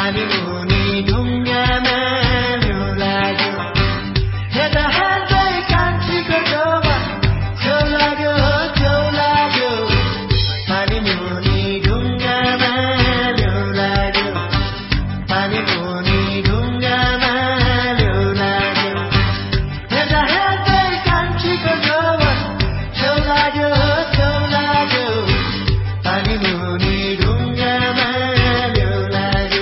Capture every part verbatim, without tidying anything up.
पानी मुनि ढुङ्गामा न्यु लाग्यो हेर्दा हेर्दै कान्छीको डोमा छेउ लाग्यो छेउ लाग्यो पानी मुनि ढुङ्गामा न्यु लाग्यो पानी मुनि ढुङ्गामा न्यु लाग्यो हेर्दा हेर्दै कान्छीको डोमा छेउ लाग्यो छेउ लाग्यो पानी मुनि ढुङ्गामा न्यु लाग्यो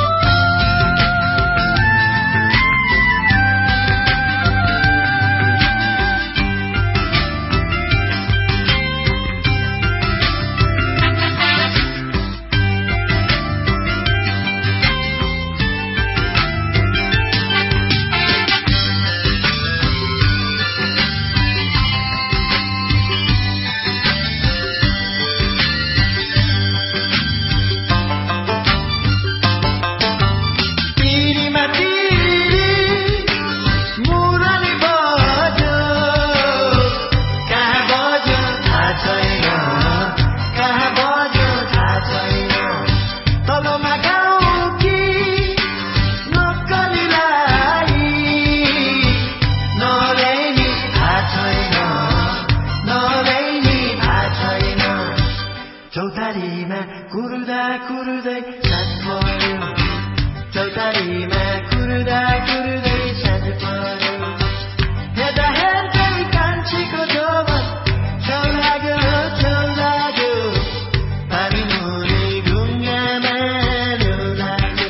चौतारीमा कुरुदा कुरुदै साँझ पर्यो चौतारीमा कुरुदा कुरुदै साँझ पर्यो हेर्दा हेर्दै कान्छीको डोमा छेउ लाग्यो छेउ लाग्यो पानी मुनि ढुङ्गामा न्यु लाग्यो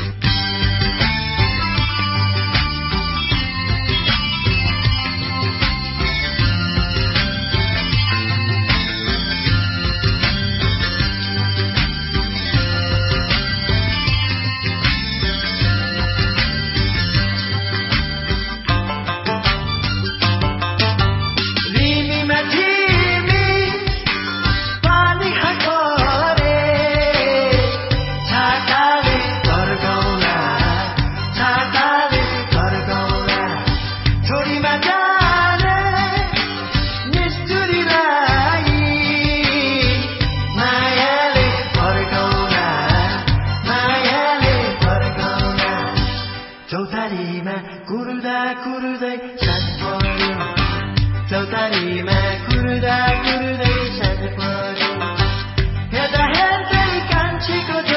चौतारीमा कुरुदा कुरुदै साँझ पर्यो चौतारीमा कुरुदा कुरुदै साँझ पर्यो हेर्दा हेर्दै कान्छीको